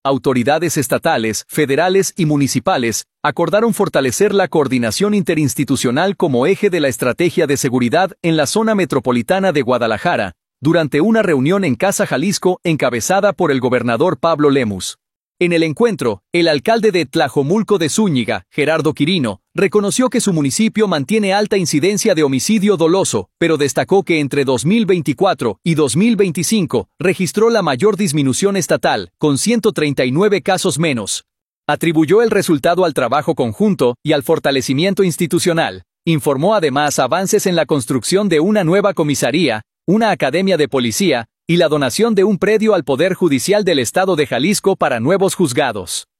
Autoridades estatales, federales y municipales acordaron fortalecer la coordinación interinstitucional como eje de la estrategia de seguridad en la zona metropolitana de Guadalajara, durante una reunión en Casa Jalisco encabezada por el gobernador Pablo Lemus. En el encuentro, el alcalde de Tlajomulco de Zúñiga, Gerardo Quirino, reconoció que su municipio mantiene alta incidencia de homicidio doloso, pero destacó que entre 2024 y 2025 registró la mayor disminución estatal, con 139 casos menos. Atribuyó el resultado al trabajo conjunto y al fortalecimiento institucional. Informó además avances en la construcción de una nueva comisaría, una academia de policía, y la donación de un predio al Poder Judicial del Estado de Jalisco para nuevos juzgados.